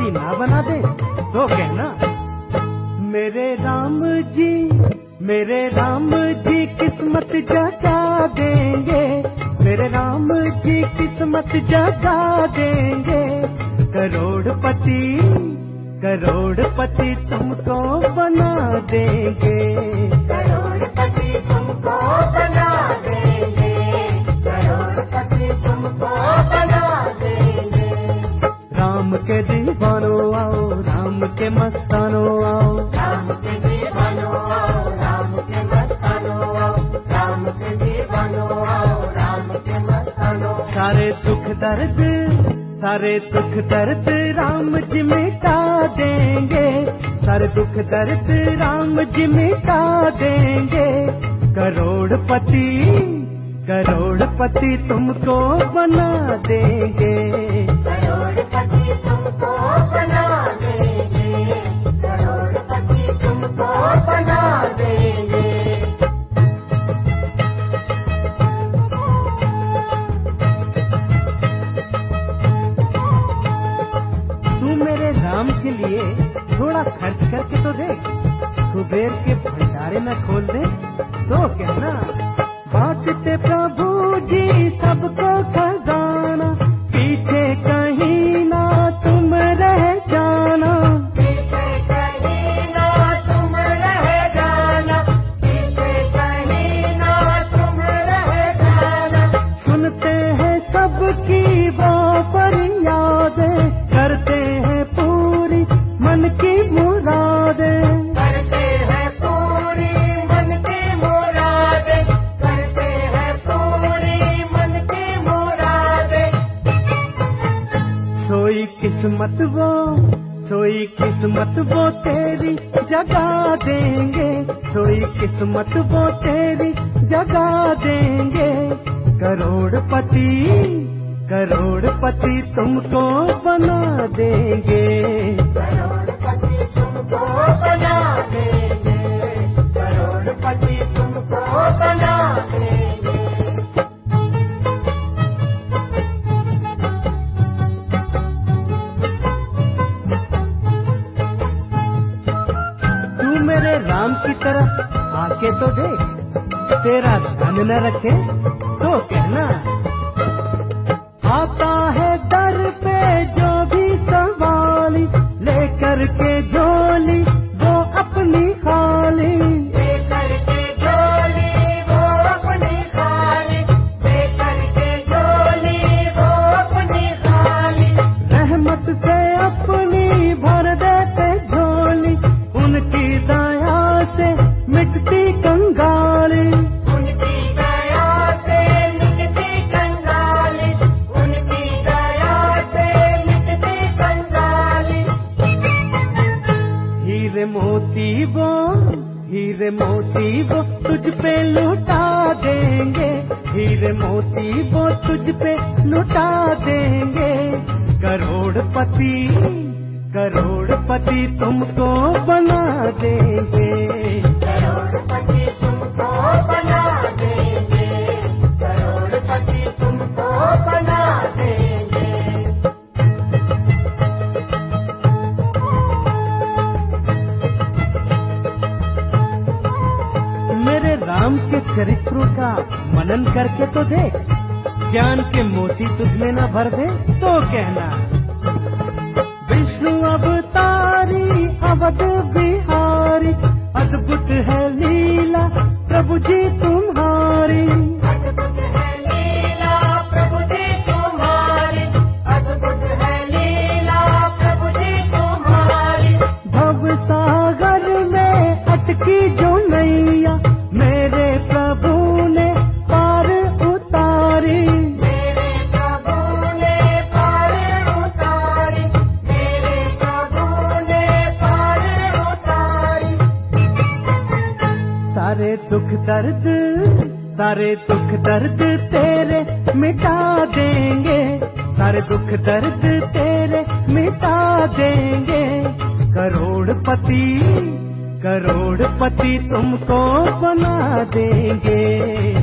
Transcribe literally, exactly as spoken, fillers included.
करोड़पति ना बना दे तो कहना। मेरे राम जी मेरे राम जी किस्मत जगा देंगे, मेरे राम जी किस्मत जगा देंगे। करोड़पति करोड़पति तुमको बना देंगे, करोड़पति तुमको बना देंगे, करोड़पति तुमको बना देंगे। राम के दीवानो आओ, राम के मस्तानो आओ, राम के दीवानो आओ, राम के मस्तानो आओ, राम के दीवानो आओ, राम के मस्तानो। सारे दुख दर्द सारे दुख दर्द राम जी मिटा देंगे, सारे दुख दर्द राम जी मिटा देंगे। करोड़पति करोड़पति तुमको बना देंगे, करोड़पति तुमको बना देंगे, करोड़पति तुमको बना देंगे। तू मेरे राम के लिए थोड़ा खर्च करके तो देख, कुबेर के भंडारे न खोल दे तो कहना। बांटते प्रभु जी सबको खजाना, पीछे कहीं ना तुम रह जाना, पीछे कहीं ना तुम रह जाना, पीछे कहीं ना तुम रह जाना। सुनते हैं सबकी वो फरियादें, करते हैं पूरी मन की मुरादें, करते हैं पूरी मन की मुरादें, करते हैं पूरी मन की मुरादें। सोई किस्मत वो सोई किस्मत वो तेरी जगा देंगे, सोई किस्मत वो तेरी जगा देंगे। करोड़पति करोड़पति तुमको बना देंगे, करोड़पति तुमको बना देंगे, करोड़पति तुमको बना देंगे। तू मेरे राम की तरफ आके तो देख, तेरा ध्यान न रखे तो कहना। आता है दर पे जो भी सवाली, लेकर के झोली वो अपनी खाली, लेकर के झोली वो अपनी खाली, लेकर के झोली वो अपनी खाली। रहमत से अपनी भर देते झोली, उनकी दया से मिटती कंगाली, उनकी दया से मिटती कंगाली, उनकी दया से मिटती कंगाली। हीरे मोती वो हीरे मोती वो तुझ पे लुटा देंगे, हीरे मोती वो तुझ पे लुटा देंगे। करोड़पति करोड़पति तुमको बना देंगे, करोड़पति तुमको बना देंगे, करोड़पति तुमको बना देंगे। मेरे राम के चरित्रों का मनन करके तो देख, ज्ञान के मोती तुझमें न भर दे तो कहना। विष्णु अवतारी अवध बिहारी, अद्भुत है लीला प्रभु जी तुम्हारी, अद्भुत है लीला प्रभु जी तुम्हारी, अद्भुत है लीला प्रभु जी तुम्हारी। भव सागर में अटकी जो नैया, मेरे प्रभु ने पार उतारी, मेरे प्रभु ने पार उतारी, मेरे प्रभु ने पार उतारी। सारे दुख दर्द सारे दुख दर्द तेरे मिटा देंगे, सारे दुख दर्द तेरे मिटा देंगे। करोड़पति करोड़पति तुमको बना देंगे।